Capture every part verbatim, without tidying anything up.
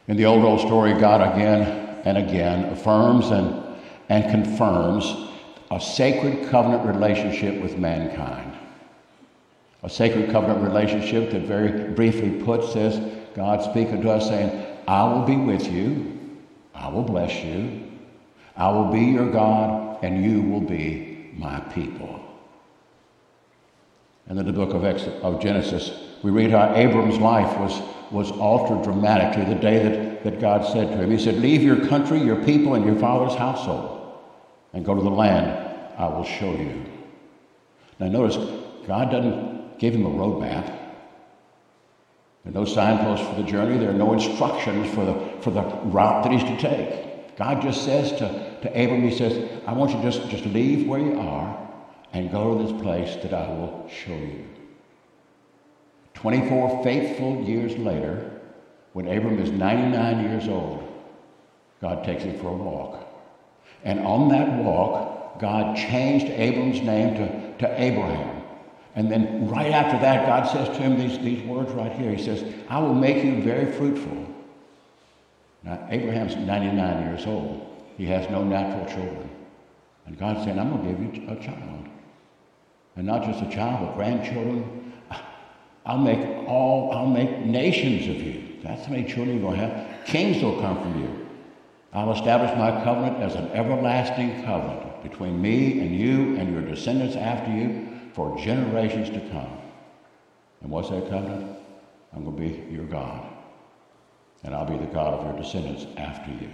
In the old, old story, God again and again affirms and, and confirms a sacred covenant relationship with mankind. A sacred covenant relationship that very briefly put says, God speaking to us saying, I will be with you, I will bless you, I will be your God, and you will be my people. And in the book of, Exodus, of Genesis, we read how Abram's life was, was altered dramatically the day that, that God said to him, he said, leave your country, your people, and your father's household, and go to the land I will show you. Now notice, God doesn't give him a roadmap. There are no signposts for the journey. There are no instructions for the, for the route that he's to take. God just says to, to Abram, he says, I want you to just, just leave where you are and go to this place that I will show you. twenty-four faithful years later, when Abram is ninety-nine years old, God takes him for a walk. And on that walk, God changed Abram's name to, to Abraham. And then right after that, God says to him these, these words right here. He says, I will make you very fruitful. Now, Abraham's ninety-nine years old. He has no natural children. And God's saying, I'm going to give you a child. And not just a child, but grandchildren. I'll make all, I'll make nations of you. That's how many children you're going to have. Kings will come from you. I'll establish my covenant as an everlasting covenant between me and you and your descendants after you for generations to come. And what's that covenant? I'm going to be your God. And I'll be the God of your descendants after you.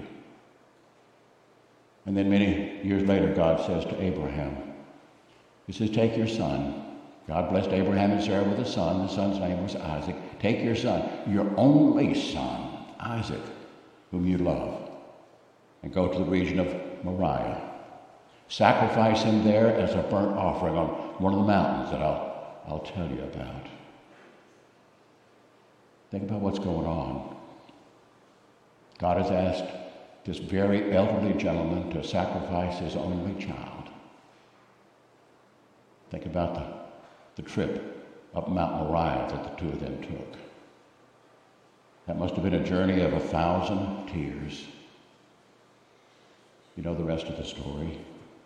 And then many years later, God says to Abraham, he says, take your son. God blessed Abraham and Sarah with a son. The son's name was Isaac. Take your son, your only son, Isaac, whom you love, and go to the region of Moriah. Sacrifice him there as a burnt offering on one of the mountains that I'll, I'll tell you about. Think about what's going on. God has asked this very elderly gentleman to sacrifice his only child. Think about the, the trip up Mount Moriah that the two of them took. That must have been a journey of a thousand tears. You know the rest of the story.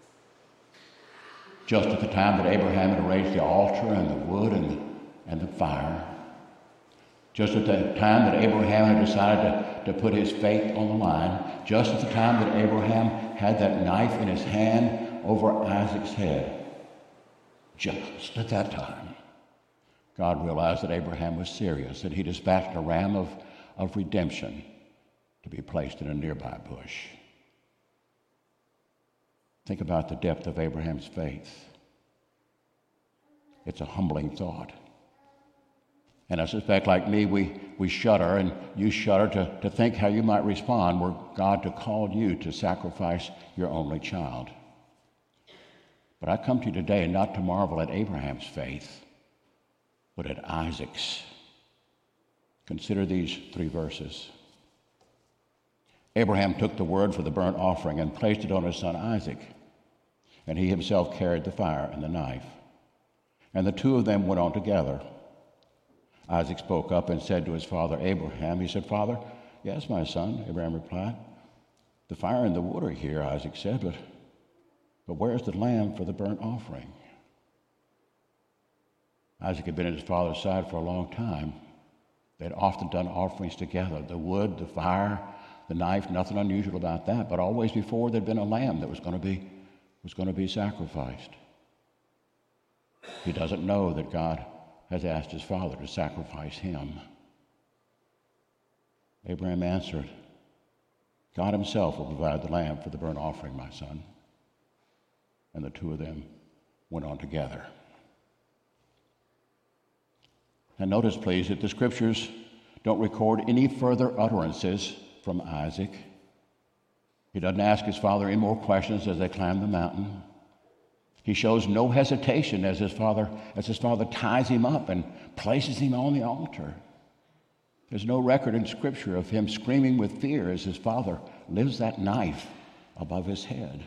Just at the time that Abraham had arranged the altar and the wood and the, and the fire, just at the time that Abraham had decided to, to put his faith on the line, just at the time that Abraham had that knife in his hand over Isaac's head, just at that time, God realized that Abraham was serious, and he dispatched a ram of, of redemption to be placed in a nearby bush. Think about the depth of Abraham's faith. It's a humbling thought. And I suspect, like me, we, we shudder, and you shudder to, to think how you might respond were God to call you to sacrifice your only child. But I come to you today not to marvel at Abraham's faith, but at Isaac's. Consider these three verses. Abraham took the wood for the burnt offering and placed it on his son Isaac, and he himself carried the fire and the knife. And the two of them went on together. Isaac spoke up and said to his father Abraham, he said, Father, yes, my son, Abraham replied. The fire and the wood are here, Isaac said, but, but where's the lamb for the burnt offering? Isaac had been at his father's side for a long time. They'd often done offerings together, the wood, the fire, the knife, nothing unusual about that, but always before there'd been a lamb that was going to be, was going to be sacrificed. He doesn't know that God has asked his father to sacrifice him. Abraham answered, God himself will provide the lamb for the burnt offering, my son. And the two of them went on together. Now notice, please, that the scriptures don't record any further utterances from Isaac. He doesn't ask his father any more questions as they climb the mountain. He shows no hesitation as his father as his father ties him up and places him on the altar. There's no record in Scripture of him screaming with fear as his father lifts that knife above his head.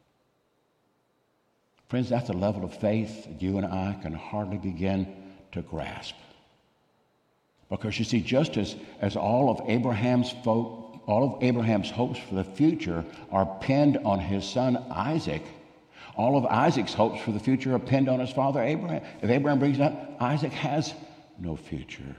Friends, that's a level of faith that you and I can hardly begin to grasp. Because you see, just as, as all of Abraham's folk, all of Abraham's hopes for the future are pinned on his son Isaac, all of Isaac's hopes for the future are pinned on his father Abraham. If Abraham brings it up, Isaac has no future.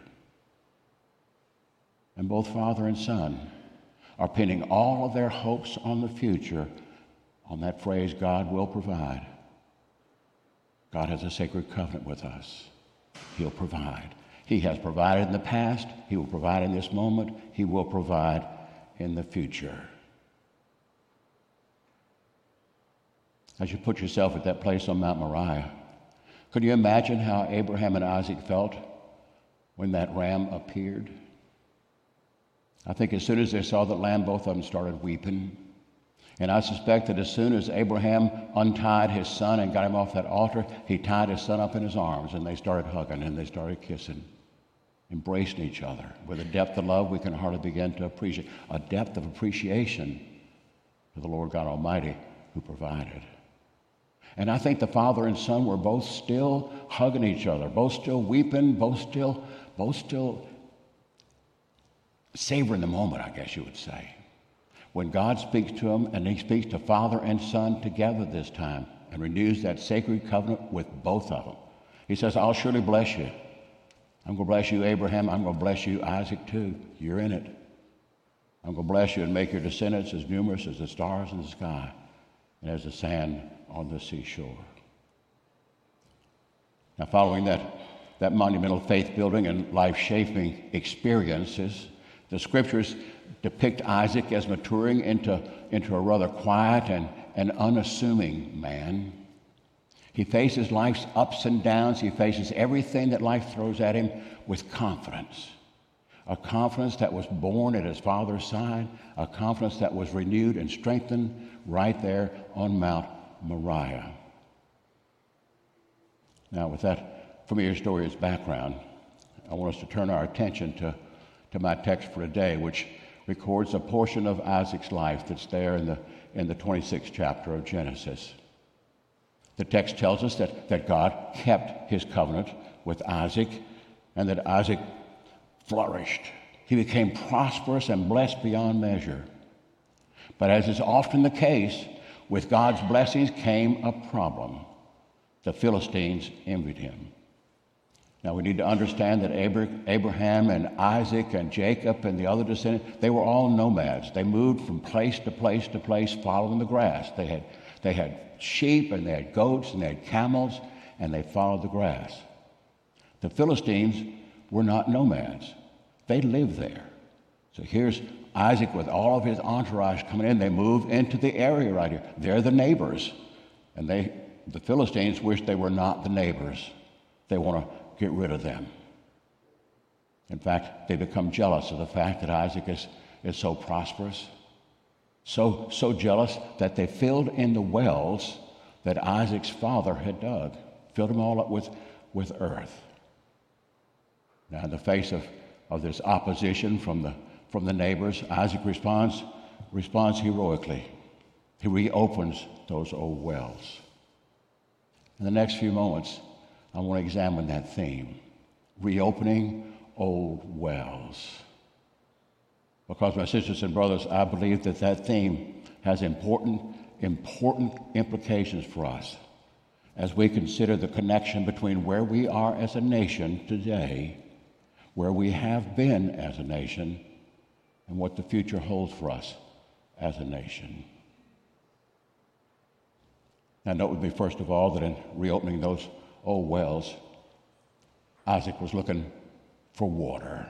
And both father and son are pinning all of their hopes on the future on that phrase, God will provide. God has a sacred covenant with us. He'll provide. He has provided in the past. He will provide in this moment. He will provide in the future. As you put yourself at that place on Mount Moriah, could you imagine how Abraham and Isaac felt when that ram appeared? I think as soon as they saw the lamb, both of them started weeping. And I suspect that as soon as Abraham untied his son and got him off that altar, he tied his son up in his arms, and they started hugging, and they started kissing, embracing each other with a depth of love we can hardly begin to appreciate, a depth of appreciation to the Lord God Almighty who provided. And I think the father and son were both still hugging each other, both still weeping, both still, both still savoring the moment, I guess you would say. When God speaks to them, and he speaks to father and son together this time and renews that sacred covenant with both of them. He says, I'll surely bless you. I'm going to bless you, Abraham. I'm going to bless you, Isaac, too. You're in it. I'm going to bless you and make your descendants as numerous as the stars in the sky and as the sand on the seashore. Now, following that, that monumental faith-building and life-shaping experiences, the scriptures depict Isaac as maturing into, into a rather quiet and, and unassuming man. He faces life's ups and downs. He faces everything that life throws at him with confidence. A confidence that was born at his father's side, a confidence that was renewed and strengthened right there on Mount Moriah. Now, with that familiar story as background, I want us to turn our attention to, to my text for today, which records a portion of Isaac's life that's there in the, in the twenty-sixth chapter of Genesis. The text tells us that, that God kept his covenant with Isaac and that Isaac flourished. He became prosperous and blessed beyond measure. But as is often the case, with God's blessings came a problem. The Philistines envied him. Now, we need to understand that Abraham and Isaac and Jacob and the other descendants, they were all nomads. They moved from place to place to place following the grass. They had, they had sheep and they had goats and they had camels and they followed the grass. The Philistines were not nomads. They lived there. So here's Isaac with all of his entourage coming in. They move into the area right here. They're the neighbors. And they, the Philistines wish they were not the neighbors. They want to get rid of them. In fact, they become jealous of the fact that Isaac is, is so prosperous, so, so jealous that they filled in the wells that Isaac's father had dug, filled them all up with, with earth. Now, in the face of, of this opposition from the, from the neighbors, Isaac responds, responds heroically. He reopens those old wells. In the next few moments, I want to examine that theme, reopening old wells. Because, my sisters and brothers, I believe that that theme has important, important implications for us as we consider the connection between where we are as a nation today, where we have been as a nation, and what the future holds for us as a nation. Now, note with me, first of all, that in reopening those old wells, Isaac was looking for water.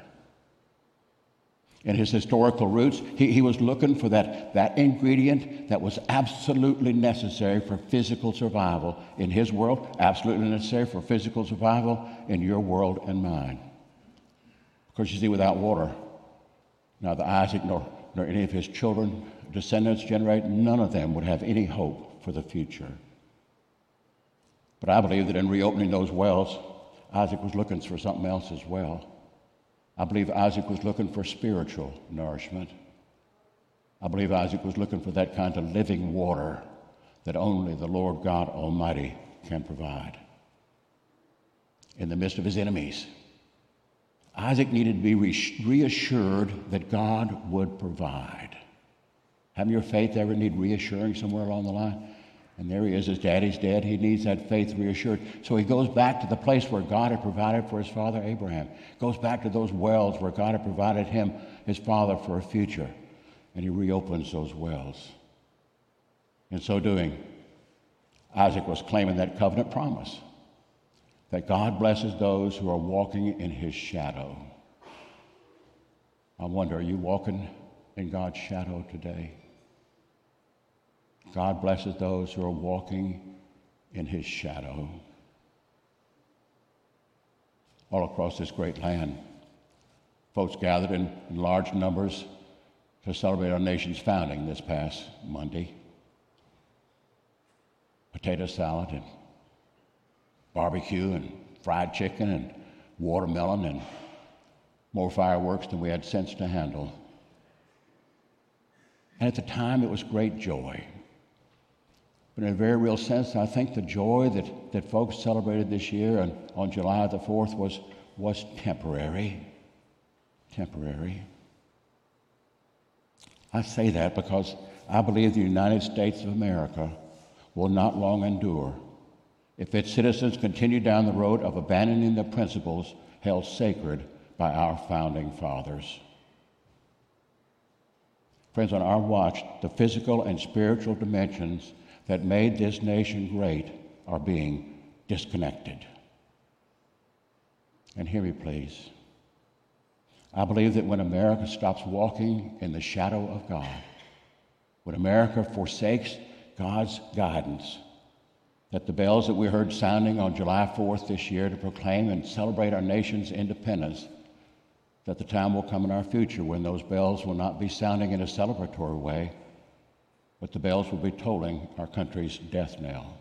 In his historical roots, he, he was looking for that, that ingredient that was absolutely necessary for physical survival in his world, absolutely necessary for physical survival in your world and mine. Because you see, without water, neither Isaac nor, nor any of his children, descendants, generate, none of them would have any hope for the future. But I believe that in reopening those wells, Isaac was looking for something else as well. I believe Isaac was looking for spiritual nourishment. I believe Isaac was looking for that kind of living water that only the Lord God Almighty can provide. In the midst of his enemies, Isaac needed to be reassured that God would provide. Haven't your faith ever need reassuring somewhere along the line? And there he is, his daddy's dead. He needs that faith reassured. So he goes back to the place where God had provided for his father Abraham. Goes back to those wells where God had provided him, his father, for a future. And he reopens those wells. In so doing, Isaac was claiming that covenant promise that God blesses those who are walking in his shadow. I wonder, are you walking in God's shadow today? God blesses those who are walking in his shadow. All across this great land, folks gathered in, in large numbers to celebrate our nation's founding this past Monday. Potato salad and barbecue and fried chicken and watermelon and more fireworks than we had sense to handle. And at the time, it was great joy. But in a very real sense, I think the joy that, that folks celebrated this year on, on July the fourth was, was temporary. Temporary. I say that because I believe the United States of America will not long endure if its citizens continue down the road of abandoning the principles held sacred by our founding fathers. Friends, on our watch, the physical and spiritual dimensions that made this nation great are being disconnected. And hear me, please. I believe that when America stops walking in the shadow of God, when America forsakes God's guidance, that the bells that we heard sounding on July fourth this year to proclaim and celebrate our nation's independence, that the time will come in our future when those bells will not be sounding in a celebratory way, but the bells will be tolling our country's death knell.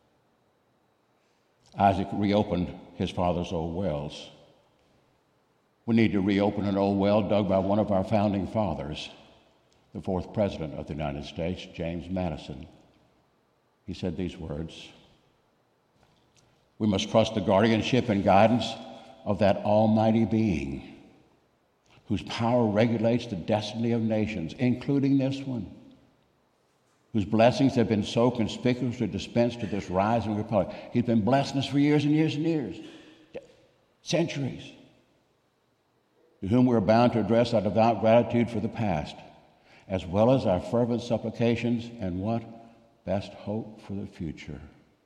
Isaac reopened his father's old wells. We need to reopen an old well dug by one of our founding fathers, the fourth president of the United States, James Madison. He said these words: "We must trust the guardianship and guidance of that almighty being whose power regulates the destiny of nations, including this one, whose blessings have been so conspicuously dispensed to this rising republic." He's been blessing us for years and years and years, centuries, to whom we are bound to address our devout gratitude for the past, as well as our fervent supplications and what? Best hope for the future.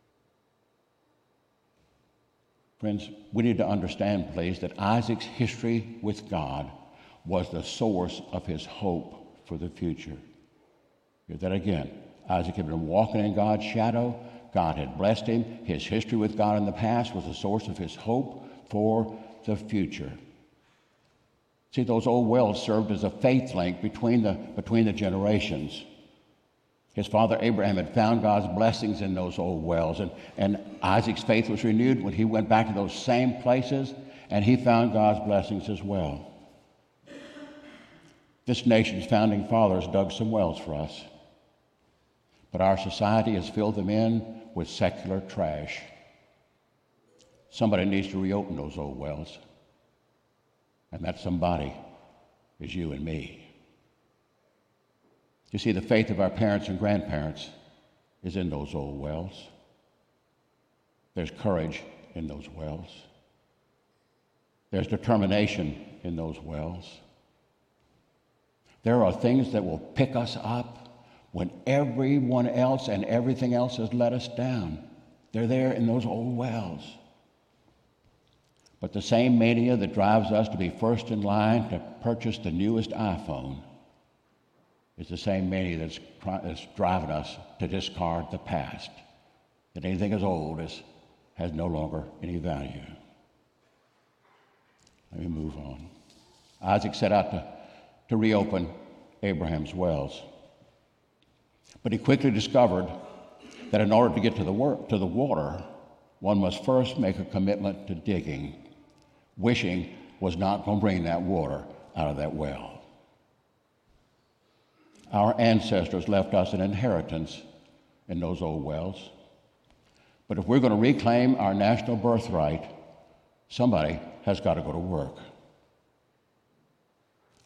Friends, we need to understand, please, that Isaac's history with God was the source of his hope for the future. Hear that again. Isaac had been walking in God's shadow. God had blessed him. His history with God in the past was the source of his hope for the future. See, those old wells served as a faith link between the, between the generations. His father Abraham had found God's blessings in those old wells, and, and Isaac's faith was renewed when he went back to those same places, and he found God's blessings as well. This nation's founding fathers dug some wells for us, but our society has filled them in with secular trash. Somebody needs to reopen those old wells, and that somebody is you and me. You see, the faith of our parents and grandparents is in those old wells. There's courage in those wells. There's determination in those wells. There are things that will pick us up when everyone else and everything else has let us down. They're there in those old wells. But the same mania that drives us to be first in line to purchase the newest iPhone is the same mania that's, that's driving us to discard the past, that anything as old as has no longer any value. Let me move on. Isaac set out to, to reopen Abraham's wells, but he quickly discovered that in order to get to the, work, to the water, one must first make a commitment to digging. Wishing was not going to bring that water out of that well. Our ancestors left us an inheritance in those old wells. But if we're going to reclaim our national birthright, somebody has got to go to work.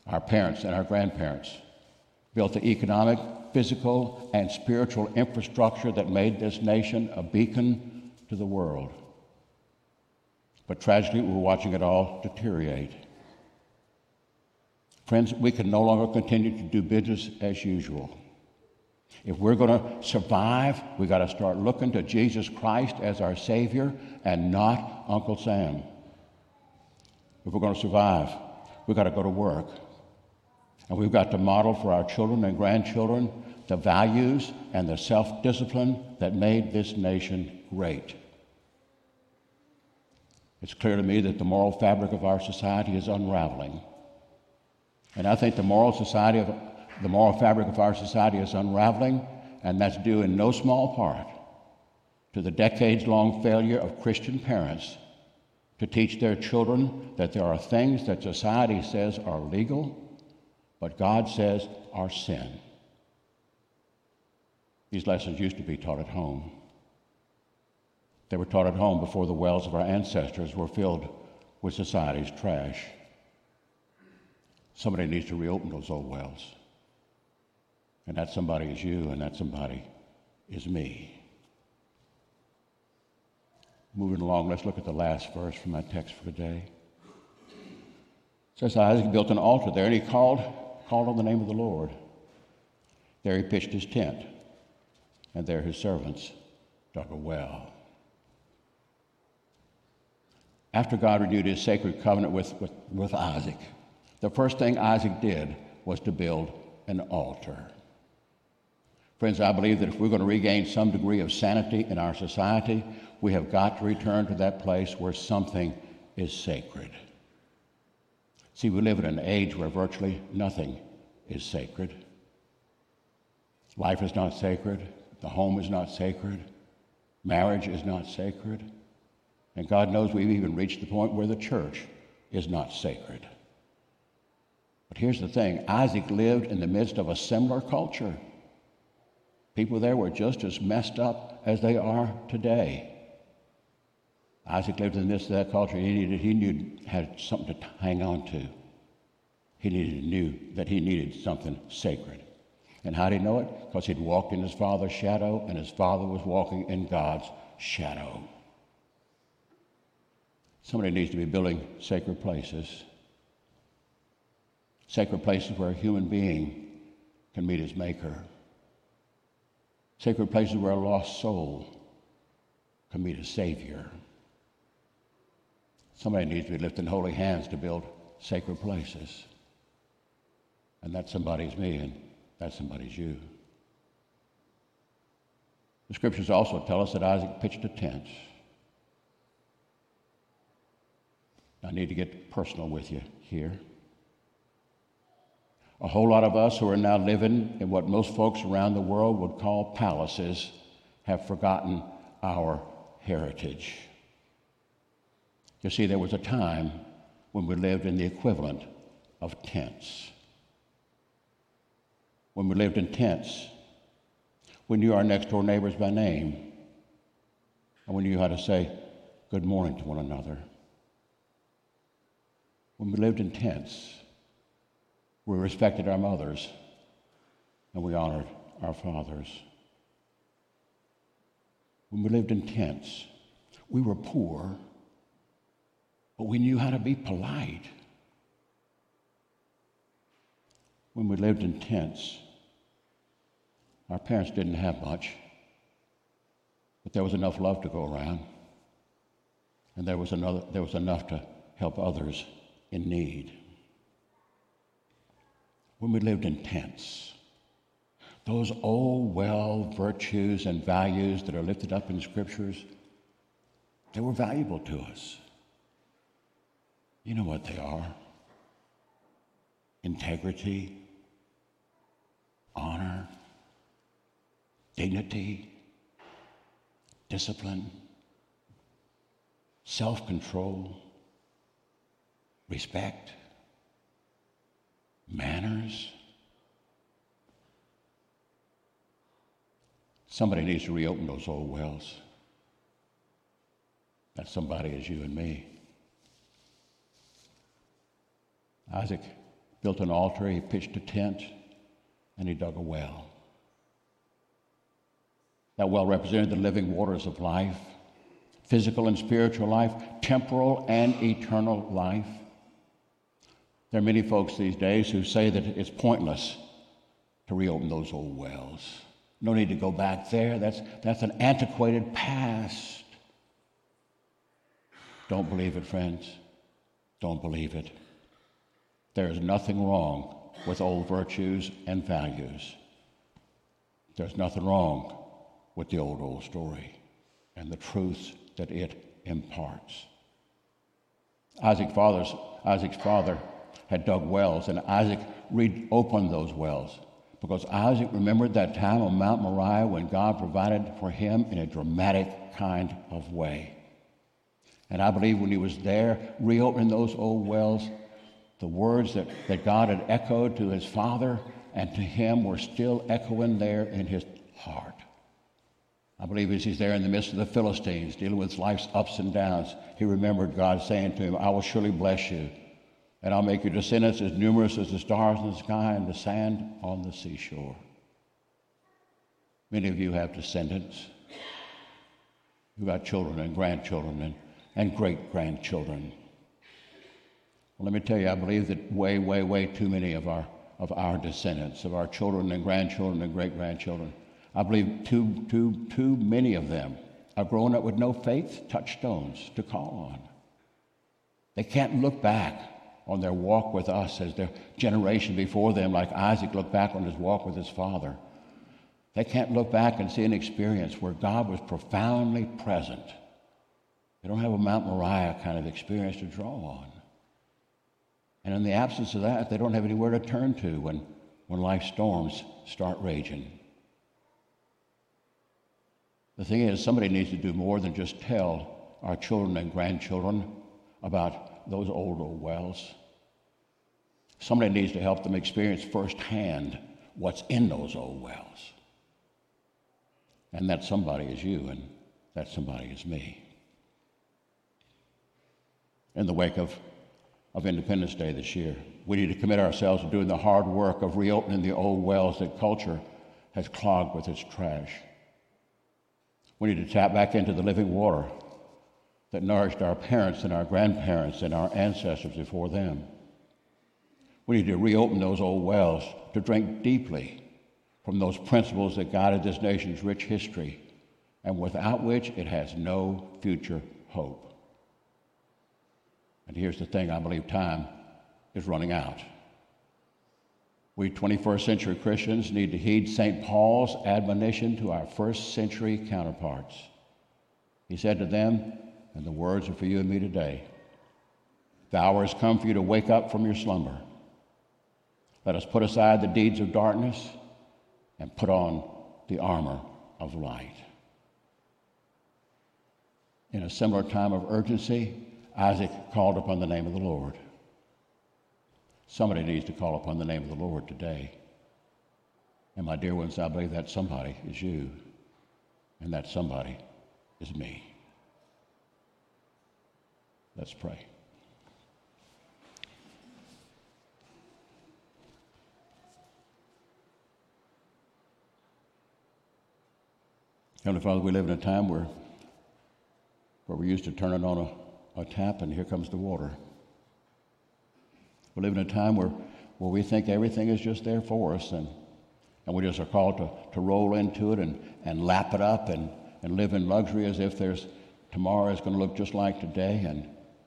Our parents and our grandparents built the economic, physical, and spiritual infrastructure that made this nation a beacon to the world. But tragically, we're watching it all deteriorate. Friends, we can no longer continue to do business as usual. If we're going to survive, we've got to start looking to Jesus Christ as our Savior and not Uncle Sam. If we're going to survive, we've got to go to work. And we've got to model for our children and grandchildren the values and the self-discipline that made this nation great. It's clear to me that the moral fabric of our society is unraveling. And I think the moral society of the moral fabric of our society is unraveling, and that's due in no small part to the decades-long failure of Christian parents to teach their children that there are things that society says are legal, but God says are sin. These lessons used to be taught at home. They were taught at home before the wells of our ancestors were filled with society's trash. Somebody needs to reopen those old wells. And that somebody is you, and that somebody is me. Moving along, let's look at the last verse from my text for today. It says, Isaac built an altar there, and he called, called on the name of the Lord. There he pitched his tent, and there his servants dug a well. After God renewed his sacred covenant with, with, with Isaac, the first thing Isaac did was to build an altar. Friends, I believe that if we're going to regain some degree of sanity in our society, we have got to return to that place where something is sacred. See, we live in an age where virtually nothing is sacred. Life is not sacred. The home is not sacred. Marriage is not sacred. And God knows we've even reached the point where the church is not sacred. But here's the thing. Isaac lived in the midst of a similar culture. People there were just as messed up as they are today. Isaac lived in the midst of that culture. He needed, he knew, had something to hang on to. He needed, knew that he needed something sacred. And how did he know it? Because he'd walked in his father's shadow, and his father was walking in God's shadow. Somebody needs to be building sacred places. Sacred places where a human being can meet his maker. Sacred places where a lost soul can meet a Savior. Somebody needs to be lifting holy hands to build sacred places. And that somebody's me, and that somebody's you. The scriptures also tell us that Isaac pitched a tent. I need to get personal with you here. A whole lot of us who are now living in what most folks around the world would call palaces have forgotten our heritage. You see, there was a time when we lived in the equivalent of tents. When we lived in tents, we knew our next door neighbors by name, and we knew how to say good morning to one another. When we lived in tents, we respected our mothers, and we honored our fathers. When we lived in tents, we were poor, but we knew how to be polite. When we lived in tents, our parents didn't have much, but there was enough love to go around, and there was another, there was enough to help others in need. When we lived in tents, those old, well virtues and values that are lifted up in the scriptures, they were valuable to us. You know what they are: integrity, honor, dignity, discipline, self-control, respect, manners. Somebody needs to reopen those old wells. That somebody is you and me. Isaac built an altar, he pitched a tent, and he dug a well. That well represented the living waters of life, physical and spiritual life, temporal and eternal life. There are many folks these days who say that it's pointless to reopen those old wells. No need to go back there. That's, that's an antiquated past. Don't believe it, friends. Don't believe it. There is nothing wrong with old virtues and values. There's nothing wrong with the old, old story and the truths that it imparts. Isaac father's, Isaac's father had dug wells, and Isaac reopened those wells because Isaac remembered that time on Mount Moriah when God provided for him in a dramatic kind of way. And I believe when he was there reopening those old wells, the words that, that God had echoed to his father and to him were still echoing there in his heart. I believe as he's there in the midst of the Philistines, dealing with life's ups and downs, he remembered God saying to him, I will surely bless you, and I'll make your descendants as numerous as the stars in the sky and the sand on the seashore. Many of you have descendants. You've got children and grandchildren and, and great-grandchildren. Well, let me tell you, I believe that way, way, way too many of our, of our descendants, of our children and grandchildren and great-grandchildren, I believe too, too, too many of them are growing up with no faith touchstones to call on. They can't look back on their walk with us as their generation before them, like Isaac looked back on his walk with his father. They can't look back and see an experience where God was profoundly present. They don't have a Mount Moriah kind of experience to draw on. And in the absence of that, they don't have anywhere to turn to when, when life's storms start raging. The thing is, somebody needs to do more than just tell our children and grandchildren about those old, old wells. Somebody needs to help them experience firsthand what's in those old wells. And that somebody is you, and that somebody is me. In the wake of, of Independence Day this year, we need to commit ourselves to doing the hard work of reopening the old wells that culture has clogged with its trash. We need to tap back into the living water that nourished our parents and our grandparents and our ancestors before them. We need to reopen those old wells to drink deeply from those principles that guided this nation's rich history and without which it has no future hope. And here's the thing, I believe time is running out. We twenty-first century Christians need to heed Saint Paul's admonition to our first century counterparts. He said to them, and the words are for you and me today, the hour has come for you to wake up from your slumber. Let us put aside the deeds of darkness and put on the armor of light. In a similar time of urgency, Isaac called upon the name of the Lord. Somebody needs to call upon the name of the Lord today. And my dear ones, I believe that somebody is you, and that somebody is me. Let's pray. Heavenly Father, we live in a time where, where we're used to turning on a, a tap and here comes the water. We live in a time where, where we think everything is just there for us, and, and we just are called to, to roll into it and, and lap it up and, and live in luxury as if there's tomorrow is going to look just like today, and,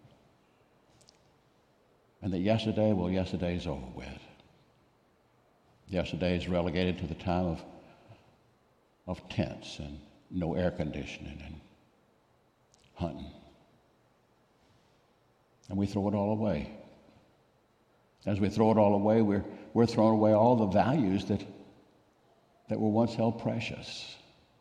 and that yesterday, well, yesterday's over with. Yesterday is relegated to the time of, of tents and no air conditioning and hunting. And we throw it all away. As we throw it all away, we're, we're throwing away all the values that, that were once held precious.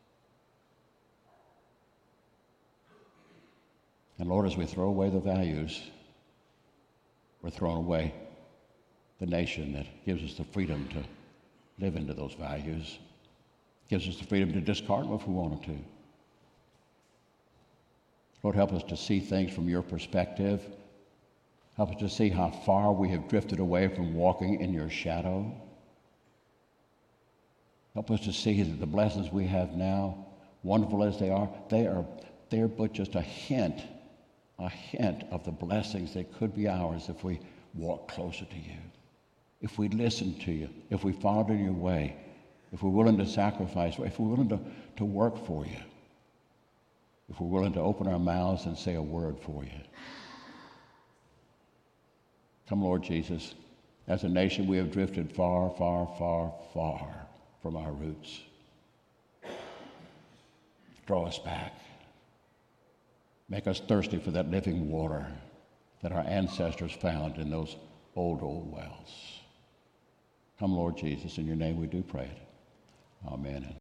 And Lord, as we throw away the values, we're throwing away the nation that gives us the freedom to live into those values, gives us the freedom to discard them if we wanted to. Lord, help us to see things from your perspective Help us to see how far we have drifted away from walking in your shadow. Help us to see that the blessings we have now, wonderful as they are, they are they're but just a hint, a hint of the blessings that could be ours if we walk closer to you, if we listen to you, if we followed in your way, if we're willing to sacrifice, if we're willing to, to work for you, if we're willing to open our mouths and say a word for you. Come, Lord Jesus. As a nation, we have drifted far, far, far, far from our roots. Draw us back. Make us thirsty for that living water that our ancestors found in those old, old wells. Come, Lord Jesus. In your name we do pray it. Amen.